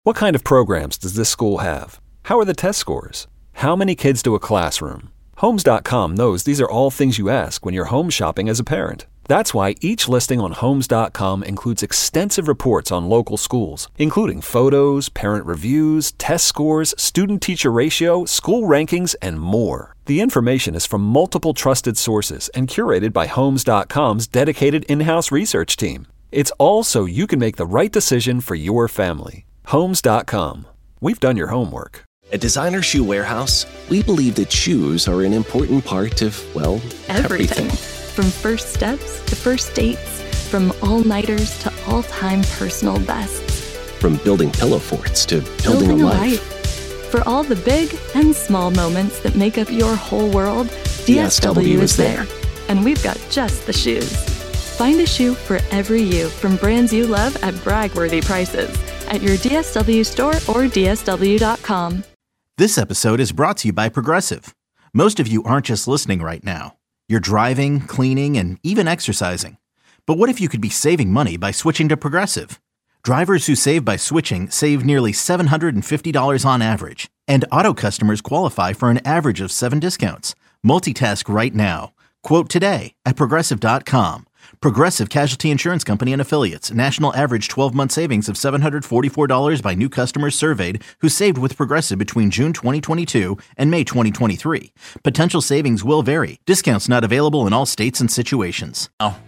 What kind of programs does this school have? How are the test scores? How many kids do a classroom? Homes.com knows these are all things you ask when you're home shopping as a parent. That's why each listing on Homes.com includes extensive reports on local schools, including photos, parent reviews, test scores, student-teacher ratio, school rankings, and more. The information is from multiple trusted sources and curated by Homes.com's dedicated in-house research team. It's all so you can make the right decision for your family. Homes.com. We've done your homework. At Designer Shoe Warehouse, we believe that shoes are an important part of, well, everything. From first steps to first dates, from all-nighters to all-time personal bests. From building pillow forts to building a life. For all the big and small moments that make up your whole world, DSW is there. And we've got just the shoes. Find a shoe for every you from brands you love at brag-worthy prices at your DSW store or DSW.com. This episode is brought to you by Progressive. Most of you aren't just listening right now. You're driving, cleaning, and even exercising. But what if you could be saving money by switching to Progressive? Drivers who save by switching save nearly $750 on average. And auto customers qualify for an average of 7 discounts. Multitask right now. Quote today at Progressive.com. Progressive Casualty Insurance Company and Affiliates. National average 12-month savings of $744 by new customers surveyed who saved with Progressive between June 2022 and May 2023. Potential savings will vary. Discounts not available in all states and situations.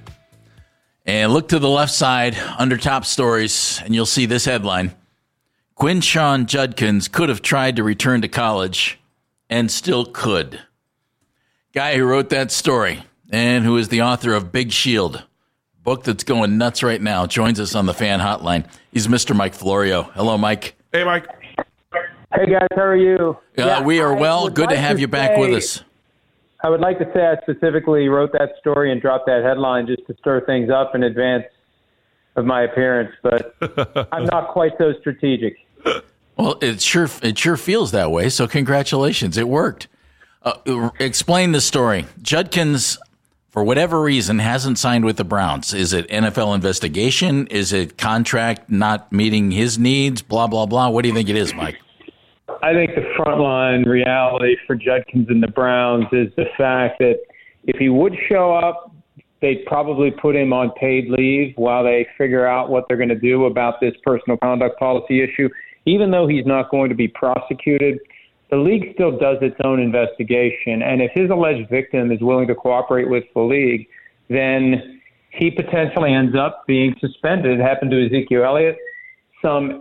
And look to the left side under top stories, and you'll see this headline. Quinshon Judkins could have tried to return to college and still could. Guy who wrote that story and who is the author of Big Shield, book that's going nuts right now, joins us on the fan hotline. He's Mr. Mike Florio. Hello, Mike. Hey, Mike. Hey, guys. How are you? We are well. Good to have you back with us. I would like to say I specifically wrote that story and dropped that headline just to stir things up in advance of my appearance, but I'm not quite so strategic. Well, it sure feels that way, so congratulations. It worked. Explain the story. Judkins, for whatever reason, hasn't signed with the Browns. Is it NFL investigation? Is it contract not meeting his needs? Blah, blah, blah. What do you think it is, Mike? I think the frontline reality for Judkins and the Browns is the fact that if he would show up, they'd probably put him on paid leave while they figure out what they're going to do about this personal conduct policy issue. Even though he's not going to be prosecuted, the league still does its own investigation. And if his alleged victim is willing to cooperate with the league, then he potentially ends up being suspended. It happened to Ezekiel Elliott some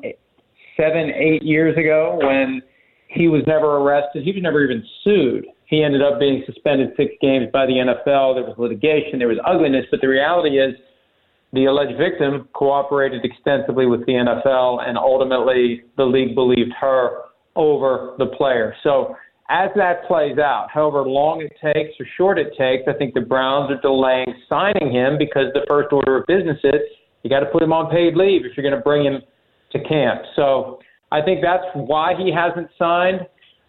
7-8 years ago when he was never arrested. He was never even sued. He ended up being suspended 6 games by the NFL. There was litigation. There was ugliness. But the reality is the alleged victim cooperated extensively with the NFL, and ultimately the league believed her over the player. So as that plays out, however long it takes or short it takes, I think the Browns are delaying signing him because the first order of business is you got to put him on paid leave if you're going to bring him to camp. So I think that's why he hasn't signed.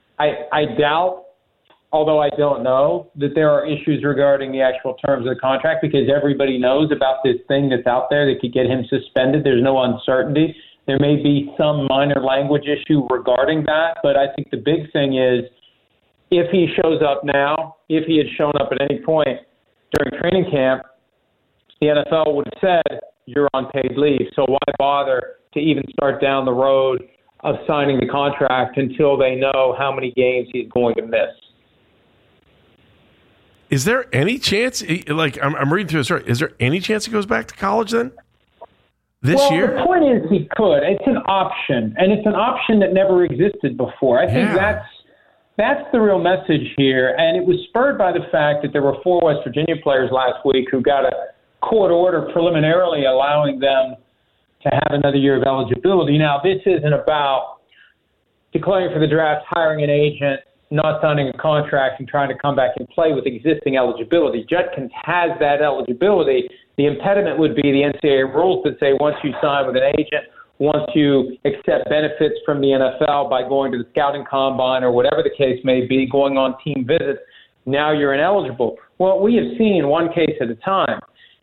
I doubt, although I don't know, that there are issues regarding the actual terms of the contract because everybody knows about this thing that's out there that could get him suspended. There's no uncertainty. There may be some minor language issue regarding that, but I think the big thing is if he shows up now, if he had shown up at any point during training camp, the NFL would have said, you're on paid leave. So why bother to even start down the road of signing the contract until they know how many games he's going to miss? Is there any chance, like I'm reading through the story, is there any chance he goes back to college then? This year? The point is he could. It's an option, and it's an option that never existed before. I think that's the real message here, and it was spurred by the fact that there were 4 West Virginia players last week who got a court order preliminarily allowing them to have another year of eligibility. Now, this isn't about declaring for the draft, hiring an agent, not signing a contract, and trying to come back and play with existing eligibility. Judkins has that eligibility. The impediment would be the NCAA rules that say once you sign with an agent, once you accept benefits from the NFL by going to the scouting combine or whatever the case may be, going on team visits, now you're ineligible. Well, we have seen one case at a time.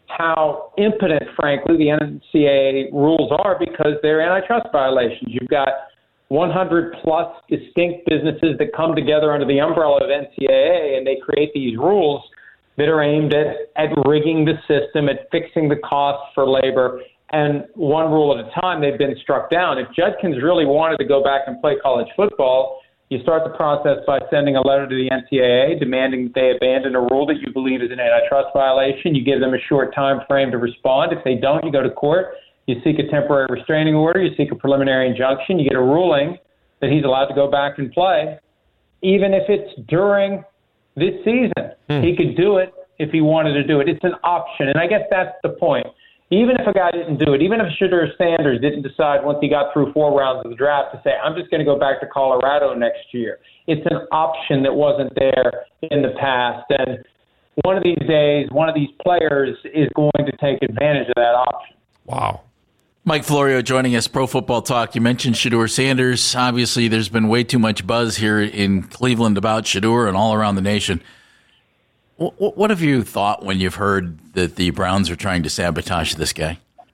how impotent, frankly, the NCAA rules are because they're antitrust violations. You've got 100-plus distinct businesses that come together under the umbrella of NCAA, and they create these rules that are aimed at rigging the system, at fixing the costs for labor. And one rule at a time, they've been struck down. If Judkins really wanted to go back and play college football, you start the process by sending a letter to the NCAA demanding that they abandon a rule that you believe is an antitrust violation. You give them a short time frame to respond. If they don't, you go to court. You seek a temporary restraining order. You seek a preliminary injunction. You get a ruling that he's allowed to go back and play, even if it's during this season. He could do it if he wanted to do it. It's an option, and I guess that's the point. Even if a guy didn't do it, even if Shedeur Sanders didn't decide once he got through 4 rounds of the draft to say, I'm just going to go back to Colorado next year, it's an option that wasn't there in the past. And one of these days, one of these players is going to take advantage of that option. Wow. Mike Florio joining us, Pro Football Talk. You mentioned Shedeur Sanders. Obviously, there's been way too much buzz here in Cleveland about Shedeur and all around the nation. What have you thought when you've heard that the Browns are trying to sabotage this guy?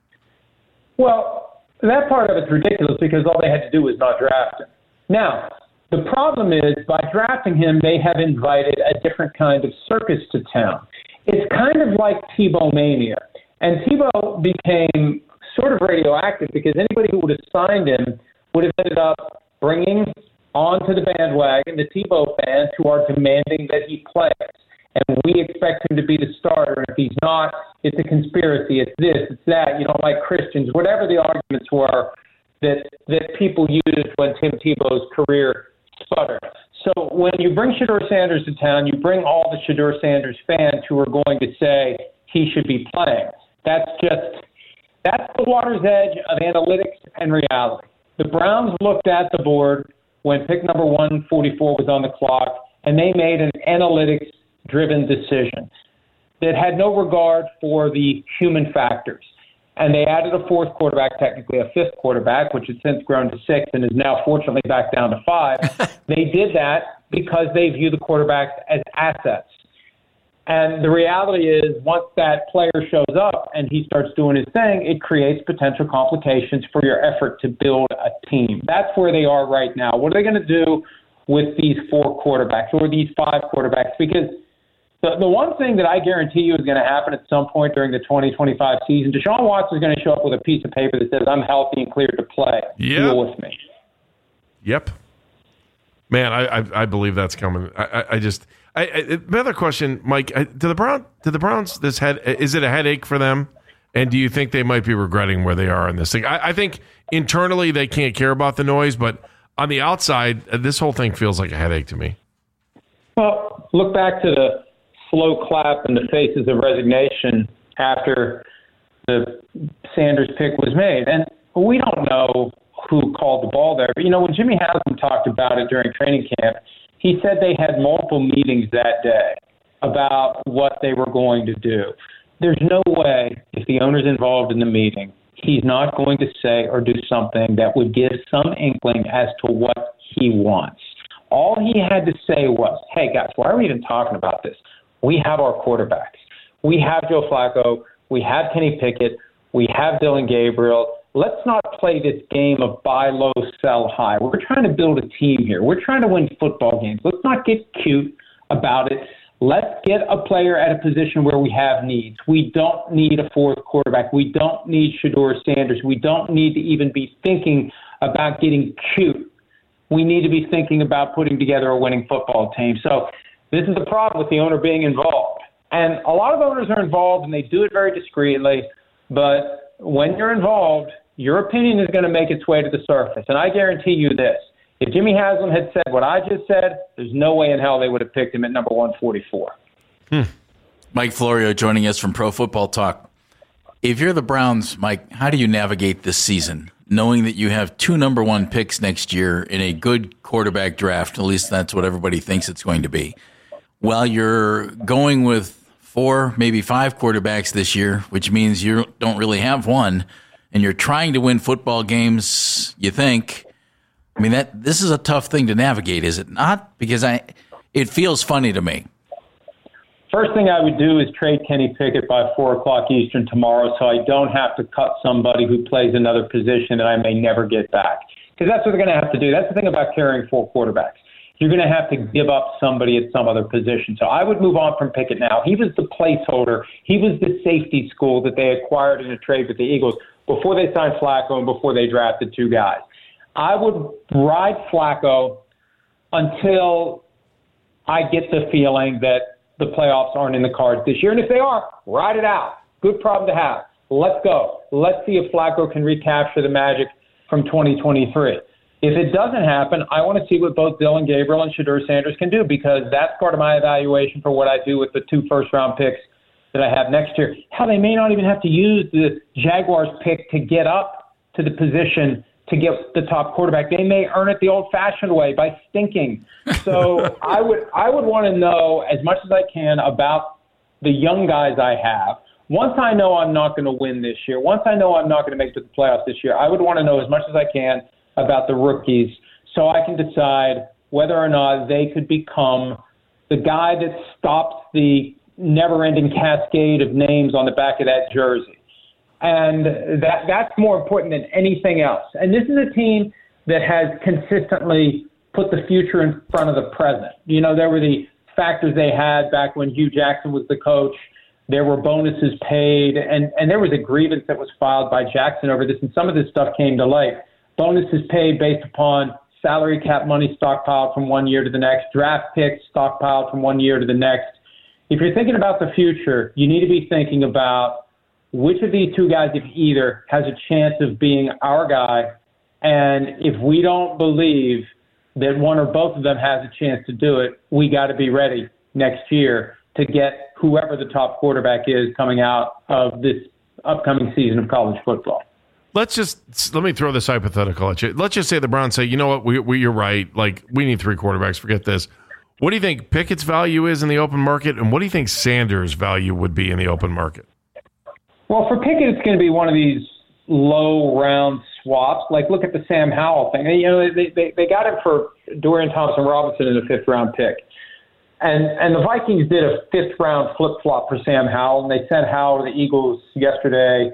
Well, that part of it's ridiculous because all they had to do was not draft him. Now, the problem is by drafting him, they have invited a different kind of circus to town. It's kind of like Tebow mania. And Tebow became sort of radioactive because anybody who would have signed him would have ended up bringing onto the bandwagon the Tebow fans who are demanding that he plays. And we expect him to be the starter. And if he's not, it's a conspiracy. It's this, it's that. You don't like Christians. Whatever the arguments were that people used when Tim Tebow's career sputtered. So when you bring Shedeur Sanders to town, you bring all the Shedeur Sanders fans who are going to say he should be playing. That's the water's edge of analytics and reality. The Browns looked at the board when pick number 144 was on the clock, and they made an analytics-driven decision that had no regard for the human factors. And they added a 4th quarterback, technically a 5th quarterback, which has since grown to 6 and is now fortunately back down to 5. They did that because they view the quarterbacks as assets. And the reality is once that player shows up and he starts doing his thing, it creates potential complications for your effort to build a team. That's where they are right now. What are they going to do with these 4 quarterbacks or these 5 quarterbacks? Because the one thing that I guarantee you is going to happen at some point during the 2025 season, Deshaun Watson is going to show up with a piece of paper that says, I'm healthy and cleared to play. Yep. Deal with me. Yep. Man, I believe that's coming. Another question, Mike, do the Browns, is it a headache for them? And do you think they might be regretting where they are in this thing? I think internally they can't care about the noise, but on the outside, this whole thing feels like a headache to me. Well, look back to the slow clap and the faces of resignation after the Sanders pick was made. And we don't know who called the ball there. But, when Jimmy Haslam talked about it during training camp, he said they had multiple meetings that day about what they were going to do. There's no way, if the owner's involved in the meeting, he's not going to say or do something that would give some inkling as to what he wants. All he had to say was, hey, guys, why are we even talking about this? We have our quarterbacks. We have Joe Flacco. We have Kenny Pickett. We have Dylan Gabriel. Let's not play this game of buy low, sell high. We're trying to build a team here. We're trying to win football games. Let's not get cute about it. Let's get a player at a position where we have needs. We don't need a 4th quarterback. We don't need Shedeur Sanders. We don't need to even be thinking about getting cute. We need to be thinking about putting together a winning football team. So this is the problem with the owner being involved. And a lot of owners are involved, and they do it very discreetly. But when you're involved, your opinion is going to make its way to the surface. And I guarantee you this. If Jimmy Haslam had said what I just said, there's no way in hell they would have picked him at number 144. Mike Florio joining us from Pro Football Talk. If you're the Browns, Mike, how do you navigate this season, knowing that you have 2 number 1 picks next year in a good quarterback draft? At least that's what everybody thinks it's going to be. While you're going with 4, maybe 5 quarterbacks this year, which means you don't really have one, and you're trying to win football games, you think. I mean, this is a tough thing to navigate, is it not? Because it feels funny to me. First thing I would do is trade Kenny Pickett by 4 o'clock Eastern tomorrow so I don't have to cut somebody who plays another position that I may never get back. Because that's what they're going to have to do. That's the thing about carrying 4 quarterbacks. You're going to have to give up somebody at some other position. So I would move on from Pickett now. He was the placeholder. He was the safety school that they acquired in a trade with the Eagles before they signed Flacco and before they drafted 2 guys. I would ride Flacco until I get the feeling that the playoffs aren't in the cards this year. And if they are, ride it out. Good problem to have. Let's go. Let's see if Flacco can recapture the magic from 2023. If it doesn't happen, I want to see what both Dillon Gabriel and Shedeur Sanders can do, because that's part of my evaluation for what I do with the 2 first-round picks that I have next year. How they may not even have to use the Jaguars pick to get up to the position to get the top quarterback. They may earn it the old-fashioned way by stinking. So I would want to know as much as I can about the young guys I have. Once I know I'm not going to win this year, once I know I'm not going to make it to the playoffs this year, I would want to know as much as I can about the rookies so I can decide whether or not they could become the guy that stops the never-ending cascade of names on the back of that jersey. And that's more important than anything else. And this is a team that has consistently put the future in front of the present. You know, there were the factors they had back when Hugh Jackson was the coach. There were bonuses paid, and there was a grievance that was filed by Jackson over this, and some of this stuff came to light. Bonuses paid based upon salary cap money stockpiled from one year to the next, draft picks stockpiled from one year to the next. If you're thinking about the future, you need to be thinking about which of these 2 guys, if either, has a chance of being our guy. And if we don't believe that one or both of them has a chance to do it, we got to be ready next year to get whoever the top quarterback is coming out of this upcoming season of college football. Let me throw this hypothetical at you. Let's just say the Browns say, you know what, you're right. Like, we need 3 quarterbacks. Forget this. What do you think Pickett's value is in the open market, and what do you think Sanders' value would be in the open market? Well, for Pickett, it's going to be one of these low round swaps. Like, look at the Sam Howell thing. You know, they got him for Dorian Thompson-Robinson in a 5th-round pick. And the Vikings did a 5th-round flip-flop for Sam Howell, and they sent Howell to the Eagles yesterday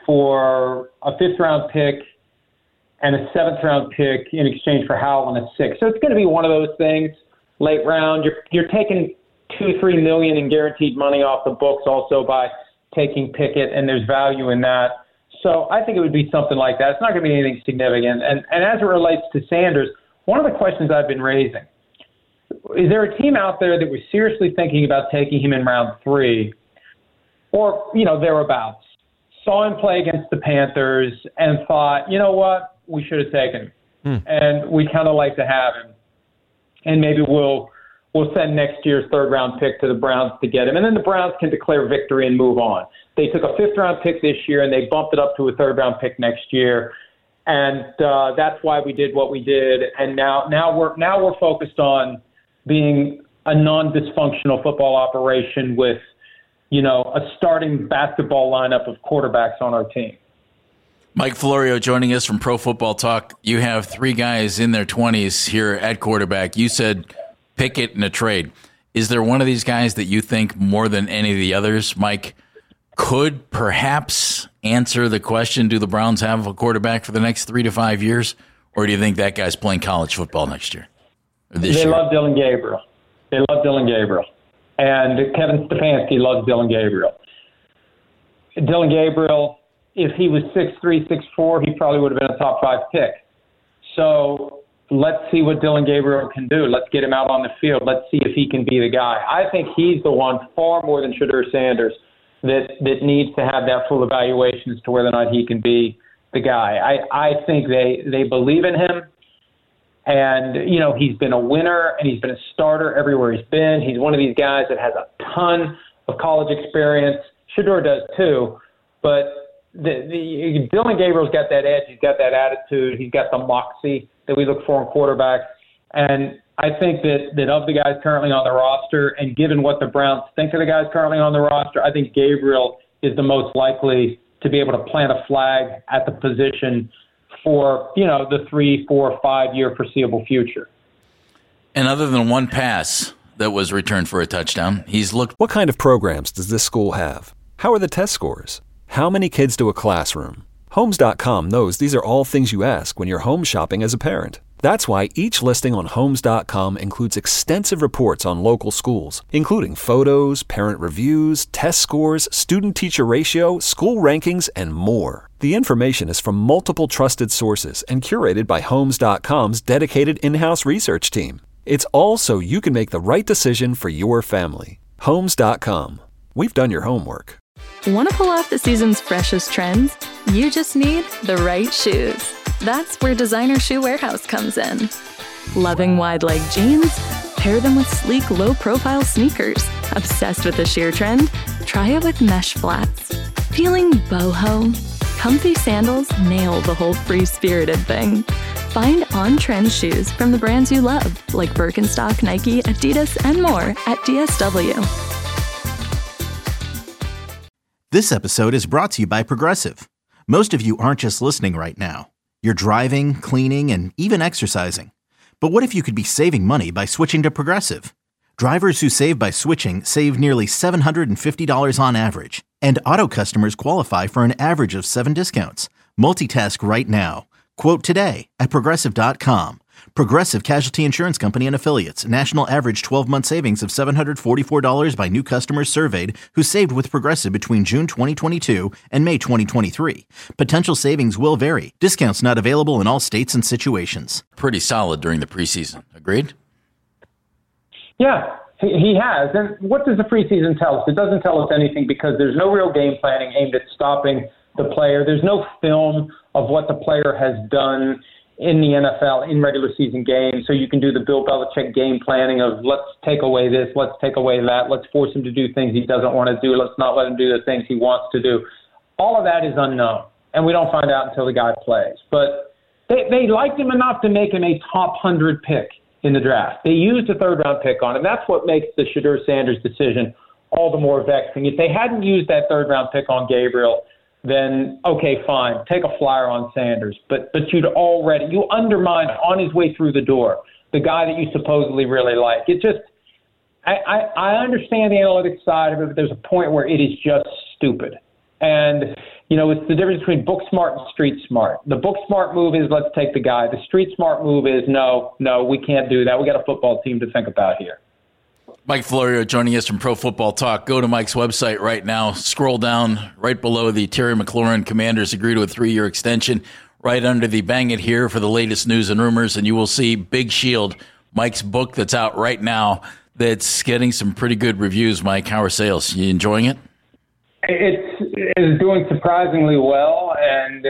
for a 5th-round pick and a 7th-round pick in exchange for Howell and a 6th. So it's going to be one of those things, late round. You're taking $2-3 million in guaranteed money off the books also by taking Pickett, and there's value in that. So I think it would be something like that. It's not going to be anything significant. And as it relates to Sanders, one of the questions I've been raising, is there a team out there that was seriously thinking about taking him in round 3 or, you know, thereabouts, saw him play against the Panthers and thought, you know what, we should have taken him. And we kind of like to have him. And maybe we'll send next year's 3rd-round pick to the Browns to get him. And then the Browns can declare victory and move on. They took a 5th-round pick this year, and they bumped it up to a 3rd-round pick next year. And that's why we did what we did. And now we're focused on being a non-dysfunctional football operation with, you know, a starting basketball lineup of quarterbacks on our team. Mike Florio joining us from Pro Football Talk. You have 3 guys in their 20s here at quarterback. You said Pickett in a trade. Is there one of these guys that you think more than any of the others, Mike, could perhaps answer the question, do the Browns have a quarterback for the next 3 to 5 years? Or do you think that guy's playing college football next year? They love Dillon Gabriel. And Kevin Stefanski loves Dillon Gabriel. Dillon Gabriel, if he was 6'3", 6'4", he probably would have been a top 5 pick. So let's see what Dillon Gabriel can do. Let's get him out on the field. Let's see if he can be the guy. I think he's the one, far more than Shedeur Sanders, that needs to have that full evaluation as to whether or not he can be the guy. I think they believe in him. And, you know, he's been a winner and he's been a starter everywhere he's been. He's one of these guys that has a ton of college experience. Shedeur does too. But Dillon Gabriel's got that edge. He's got that attitude. He's got the moxie that we look for in quarterbacks. And I think that of the guys currently on the roster, and given what the Browns think of the guys currently on the roster, I think Gabriel is the most likely to be able to plant a flag at the position for, you know, the 3, 4, 5 year foreseeable future. And other than one pass that was returned for a touchdown. He's looked. What kind of programs does this school have? How are the test scores? How many kids do a classroom? Homes.com knows these are all things you ask when you're home shopping as a parent. That's why each listing on Homes.com includes extensive reports on local schools, including photos, parent reviews, test scores, student-teacher ratio, school rankings, and more. The information is from multiple trusted sources and curated by Homes.com's dedicated in-house research team. It's all so you can make the right decision for your family. Homes.com. We've done your homework. Want to pull off the season's freshest trends? You just need the right shoes. That's where Designer Shoe Warehouse comes in. Loving wide-leg jeans? Pair them with sleek, low-profile sneakers. Obsessed with the sheer trend? Try it with mesh flats. Feeling boho? Comfy sandals nail the whole free-spirited thing. Find on-trend shoes from the brands you love, like Birkenstock, Nike, Adidas, and more at DSW. This episode is brought to you by Progressive. Most of you aren't just listening right now. You're driving, cleaning, and even exercising. But what if you could be saving money by switching to Progressive? Drivers who save by switching save nearly $750 on average. And auto customers qualify for an average of 7 discounts. Multitask right now. Quote today at Progressive.com. Progressive Casualty Insurance Company and Affiliates. National average 12-month savings of $744 by new customers surveyed who saved with Progressive between June 2022 and May 2023. Potential savings will vary. Discounts not available in all states and situations. Pretty solid during the preseason. Agreed? Yeah, he has. And what does the preseason tell us? It doesn't tell us anything because there's no real game planning aimed at stopping the player. There's no film of what the player has done in the NFL in regular season games. So you can do the Bill Belichick game planning of let's take away this, let's take away that, let's force him to do things he doesn't want to do, let's not let him do the things he wants to do. All of that is unknown, and we don't find out until the guy plays. But they liked him enough to make him a top 100 pick in the draft. They used a third-round pick on him. That's what makes the Shedeur Sanders decision all the more vexing. If they hadn't used that third-round pick on Gabriel, then okay, fine, take a flyer on Sanders. But you undermined on his way through the door the guy that you supposedly really like. It just, I understand the analytics side of it, but there's a point where it is just stupid. And, it's the difference between book smart and street smart. The book smart move is let's take the guy. The street smart move is no, we can't do that. We got a football team to think about here. Mike Florio joining us from Pro Football Talk. Go to Mike's website right now. Scroll down right below the Terry McLaurin Commanders agree to a 3-year extension. Right under the Bang It Here for the latest news and rumors. And you will see Big Shield, Mike's book that's out right now that's getting some pretty good reviews. Mike, how are sales? You enjoying it? It's doing surprisingly well, and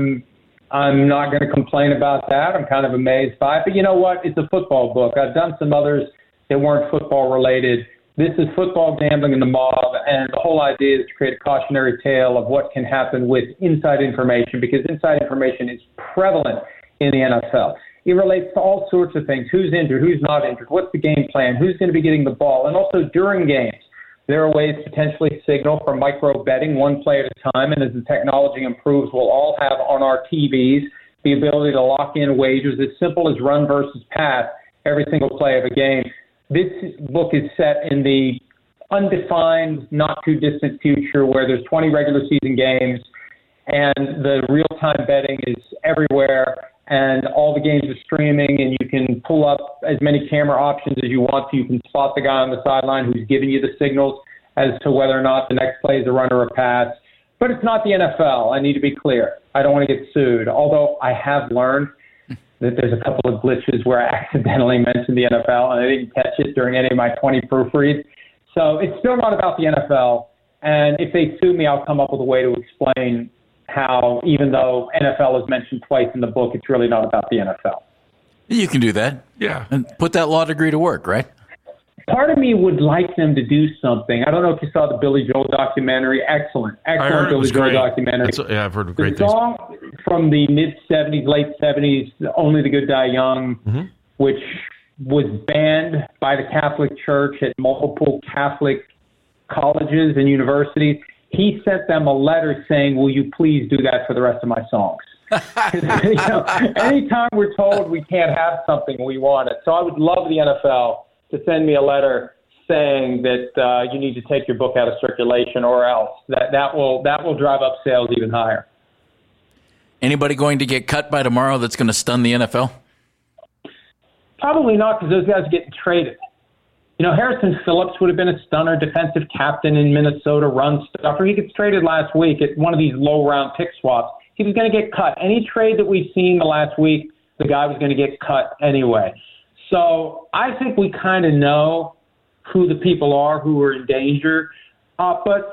I'm not going to complain about that. I'm kind of amazed by it. But you know what? It's a football book. I've done some others that weren't football related. This is football, gambling, and the mob, and the whole idea is to create a cautionary tale of what can happen with inside information, because inside information is prevalent in the NFL. It relates to all sorts of things: who's injured, who's not injured, what's the game plan, who's going to be getting the ball, and also during games. There are ways to potentially signal for micro betting, one play at a time, and as the technology improves, we'll all have on our TVs the ability to lock in wagers as simple as run versus pass every single play of a game. This book is set in the undefined, not-too-distant future where there's 20 regular season games and the real-time betting is everywhere and all the games are streaming and you can pull up as many camera options as you want to. You can spot the guy on the sideline who's giving you the signals as to whether or not the next play is a run or a pass. But it's not the NFL. I need to be clear. I don't want to get sued, although I have learned that there's a couple of glitches where I accidentally mentioned the NFL and I didn't catch it during any of my 20 proofreads. So it's still not about the NFL. And if they sue me, I'll come up with a way to explain how, even though NFL is mentioned twice in the book, it's really not about the NFL. You can do that. Yeah. And put that law degree to work, right? Part of me would like them to do something. I don't know if you saw the Billy Joel documentary. Excellent Billy Joel documentary. Yeah, I've heard great things. The song from the mid-'70s, late '70s, Only the Good Die Young, which was banned by the Catholic Church at multiple Catholic colleges and universities. He sent them a letter saying, will you please do that for the rest of my songs? Anytime we're told we can't have something, we want it. So I would love the NFL to send me a letter saying that you need to take your book out of circulation, or else that will drive up sales even higher. Anybody going to get cut by tomorrow that's going to stun the NFL? Probably not, because those guys are getting traded. Harrison Phillips would have been a stunner, defensive captain in Minnesota, run stuffer. He gets traded last week at one of these low-round pick swaps. He was going to get cut. Any trade that we've seen the last week, the guy was going to get cut anyway. So I think we kind of know who the people are who are in danger. But,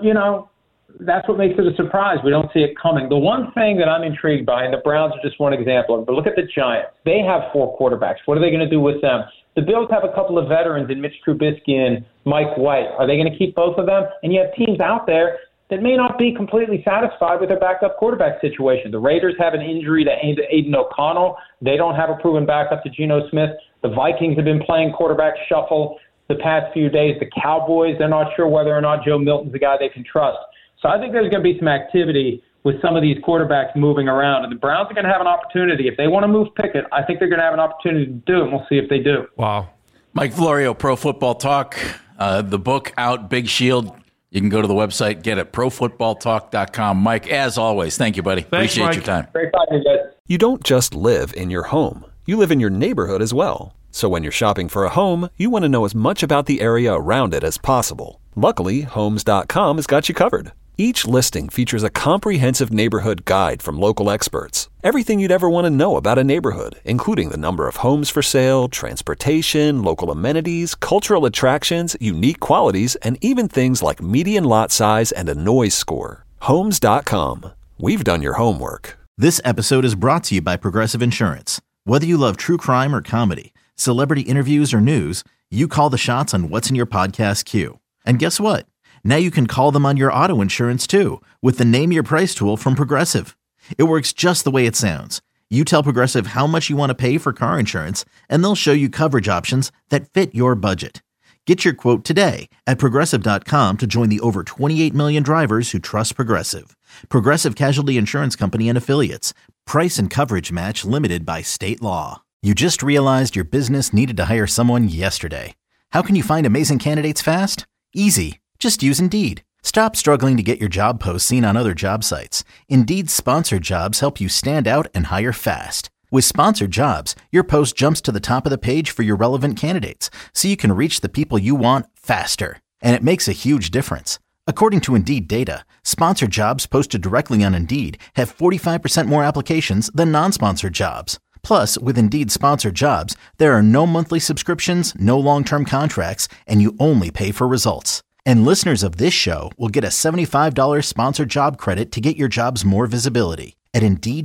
that's what makes it a surprise. We don't see it coming. The one thing that I'm intrigued by, and the Browns are just one example, but look at the Giants. They have 4 quarterbacks. What are they going to do with them? The Bills have a couple of veterans in Mitch Trubisky and Mike White. Are they going to keep both of them? And you have teams out there that may not be completely satisfied with their backup quarterback situation. The Raiders have an injury to Aiden O'Connell. They don't have a proven backup to Geno Smith. The Vikings have been playing quarterback shuffle the past few days. The Cowboys, they're not sure whether or not Joe Milton's the guy they can trust. So I think there's going to be some activity with some of these quarterbacks moving around. And the Browns are going to have an opportunity. If they want to move Pickett, I think they're going to have an opportunity to do it, and we'll see if they do. Wow. Mike Florio, Pro Football Talk. The book out, Big Shield. You can go to the website, get it, profootballtalk.com. Mike, as always, thank you, buddy. Thanks, Appreciate Mike. your time. Great talking to you guys. You don't just live in your home. You live in your neighborhood as well. So when you're shopping for a home, you want to know as much about the area around it as possible. Luckily, Homes.com has got you covered. Each listing features a comprehensive neighborhood guide from local experts. Everything you'd ever want to know about a neighborhood, including the number of homes for sale, transportation, local amenities, cultural attractions, unique qualities, and even things like median lot size and a noise score. Homes.com. We've done your homework. This episode is brought to you by Progressive Insurance. Whether you love true crime or comedy, celebrity interviews or news, you call the shots on what's in your podcast queue. And guess what? Now you can call them on your auto insurance too with the Name Your Price tool from Progressive. It works just the way it sounds. You tell Progressive how much you want to pay for car insurance, and they'll show you coverage options that fit your budget. Get your quote today at Progressive.com to join the over 28 million drivers who trust Progressive. Progressive Casualty Insurance Company and Affiliates. Price and coverage match limited by state law. You just realized your business needed to hire someone yesterday. How can you find amazing candidates fast? Easy. Just use Indeed. Stop struggling to get your job posts seen on other job sites. Indeed's sponsored jobs help you stand out and hire fast. With sponsored jobs, your post jumps to the top of the page for your relevant candidates, so you can reach the people you want faster. And it makes a huge difference. According to Indeed data, sponsored jobs posted directly on Indeed have 45% more applications than non-sponsored jobs. Plus, with Indeed sponsored jobs, there are no monthly subscriptions, no long-term contracts, and you only pay for results. And listeners of this show will get a $75 sponsored job credit to get your jobs more visibility at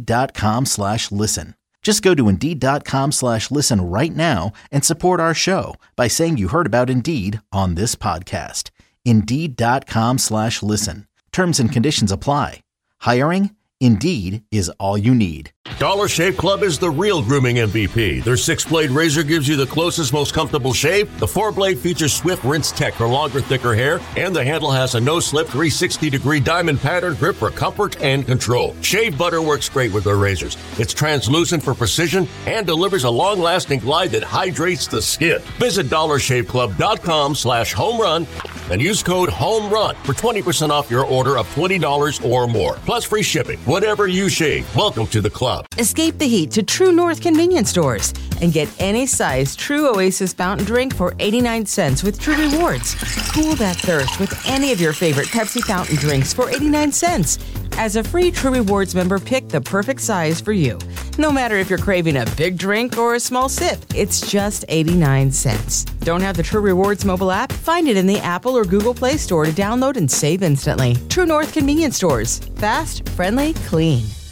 Indeed.com/listen. Just go to Indeed.com/listen right now and support our show by saying you heard about Indeed on this podcast. Indeed.com/listen. Terms and conditions apply. Hiring? Indeed is all you need. Dollar Shave Club is the real grooming MVP. Their 6-blade razor gives you the closest, most comfortable shave. The 4-blade features swift rinse tech for longer, thicker hair, and the handle has a no-slip 360-degree diamond pattern grip for comfort and control. Shave butter works great with their razors. It's translucent for precision and delivers a long-lasting glide that hydrates the skin. Visit DollarShaveClub.com/homerun and use code HOMERUN for 20% off your order of $20 or more, plus free shipping. Whatever you shave, welcome to the club. Escape the heat to True North convenience stores and get any size True Oasis fountain drink for 89 cents with True Rewards. Cool that thirst with any of your favorite Pepsi fountain drinks for 89 cents. As a free True Rewards member, pick the perfect size for you. No matter if you're craving a big drink or a small sip, it's just 89 cents. Don't have the True Rewards mobile app? Find it in the Apple or Google Play Store to download and save instantly. True North convenience stores. Fast, friendly, clean.